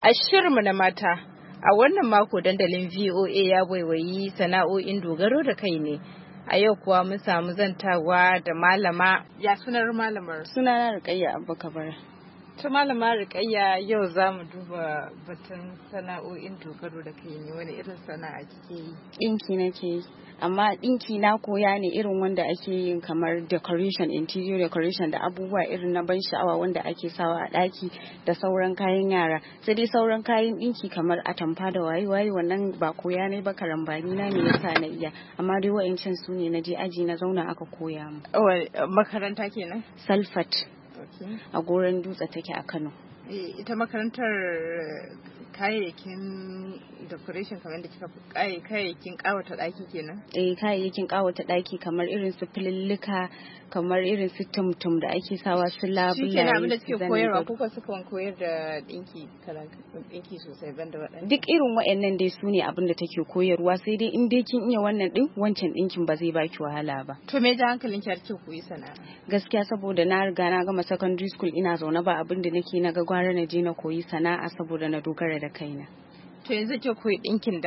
A shirinmu na mata, a wannan mako dandalin VOA ya waiwayi sana'o'in dogaro da kai ne. A yau kuwa mun samu zantawa da malama. Ya sunar malamar? Sunana Rukayya Abba Kabara. Ta malama Rukayya, yau za mu duba batun sana'o'in dogaro da kai ne. Wani irin sana'a kike yi? Ɗinki nake yi. Amma ɗinki na koya ne irin wanda ake yin kamar decoration, interior decoration da abubuwa irin na ban sha'awa wanda ake sawa a ɗaki da sauran kayan yara. Sai dai sauran kayan ɗinki kamar atamfa da waye wannan ba koya ne ba, karambani na ne yasa na iya. Amma dai wa'ancan su ne na je aji na zauna aka koya mu. Makaranta kenan? Salfat. A Goron Dutse take a Kano. Ita makarantar kayayyakin decoration kamar da kika kayayyakin kawata daki kenan? Kayayyakin kawata daki kamar irin su filillika, kamar irin su tumtum da ake sawa su labulaye. Shi kenan abin da suke koyarwa ko suka koyar da dinki sosai banda waɗannan? Duk irin waɗannan dai su ne abin da take koyarwa, sai dai in dai kin iya wannan din wancan dinkin ba zai baki wahala ba. To me ja hankalin ki har ki koyi sana'a? Gaskiya saboda na riga na gama secondary school ina zaune ba abin da nake na ga gwara na je na koyi sana'a saboda na dogara da kaina. To yanzu ke koyi dinkin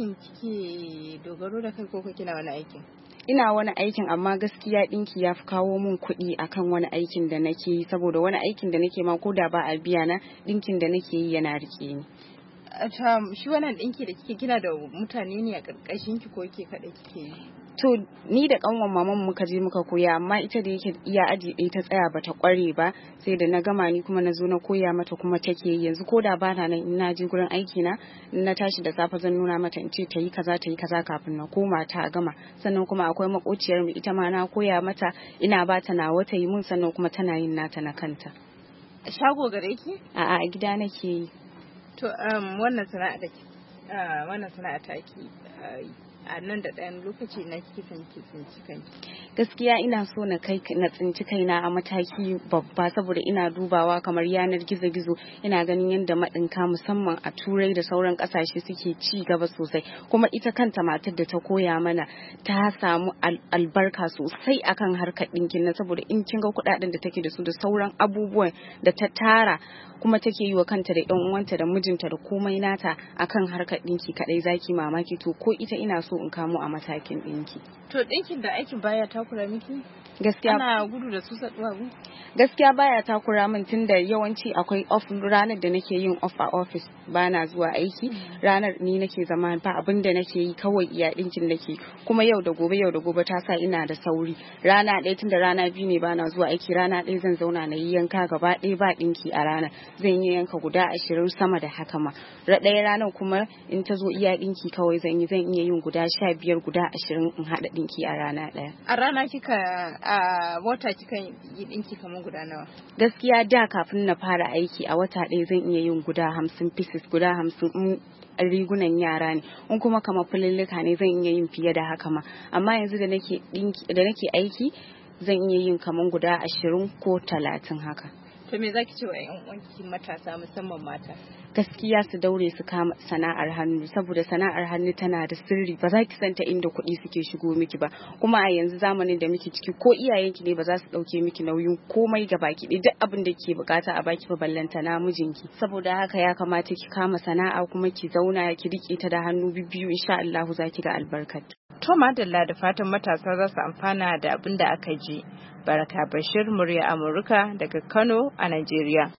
kike dogaro da kai ko kina wani aikin? Ina wani aikin amma gaskiya dinki ya fi kawo min kuɗi akan wani aikin da nake yi, saboda wani aikin da nake ma ko da ba a biya na, dinkin da nake yi yana rike ni. Shi wannan dinki da kike kina da mutane ne a ƙarƙashin ki ko ke kaɗai kike yi? To ni da kanwan maman muka je muka koya, amma ita da yake iya aji ɗaya ta tsaya bata kware ba, sai da na gama ni kuma na zo na koya mata kuma take yi. Yanzu ko da bana nan in na je gurin aiki na tashi da safe zan nuna mata in ce ta yi kaza kafin na koma ta gama. Sannan kuma akwai makociyar mu ita ma na koya mata, ina ba ta nawa ta yi mun, sannan kuma tana yin nata na kanta. Shago gare ki? A'a, a gida nake yi. To wannan sana'a ta ki a nan da ɗayan lokaci na kifin ki tsinci kanki? Gaskiya ina so na tsinci kaina a mataki babba, saboda ina dubawa kamar yanar gizo-gizo, ina ganin yadda maɗinka musamman a Turai da sauran ƙasashe suke ci gaba sosai. Kuma ita kanta matar da ta koya mana ta samu albarka sosai akan harkar ɗinkin nan, saboda in kin ga kuɗaɗen da take da su da sauran abubuwan da ta tara kuma take yi wa kanta da ƴan uwanta da mijinta da komai nata akan harkar ɗinki kaɗai, zaki mamaki. To ko ita ina so in kamo a matakin ɗinki. To ɗinkin da aikin baya takura miki? Gaskiya ana gudu da su saduwa? Gaskiya baya takura min, tunda yawanci akwai off ranar da nake yin off a office, bana zuwa aiki. Ranar ni nake zama ba abin da nake yi, kawai iya ɗinkin nake. Kuma yau da gobe ta sa ina da sauri. Rana ɗaya, tunda rana biyu ne bana zuwa aiki, rana ɗaya zan zauna na yi yanka gaba ɗaya ba ɗinki a rana. Zan yi yanka guda 20 sama da haka ma. Ɗaya ranar kuma in ta zo iya ɗinki kawai zan iya yin guda 15 guda 20 in haɗa ɗinki a rana ɗaya. A rana a wata kika yi ɗinki kamar guda nawa? Gaskiya da kafin na fara aiki a wata ɗaya zan iya yin guda 50 pieces, guda 50 rigunan yara ne. In kuma kamar fulillika ne zan iya yin fiye da haka ma. Amma yanzu da nake aiki zan iya yin kamar guda 20 ko 30 haka. To me zaki ce wa ƴan uwanki matasa musamman mata? Gaskiya su daure su kama sana'ar hannu, saboda sana'ar hannu tana da sirri, ba za ki santa inda kuɗi suke shigo miki ba. Kuma a yanzu zamanin da muke ciki, ko iyayenki ne ba za su ɗauke miki nauyin komai ga baki ɗaya, duk abin da ke bukata a baki ba, ballanta na mijinki. Saboda haka ya kamata ki kama sana'a kuma ki zauna ki rike ta da hannu biyu, insha Allah za ki ga albarkar. To madalla, da fatan matasa za su amfana da abin da aka ji. Baraka Bashir, murya Amurka daga Kano a Najeriya.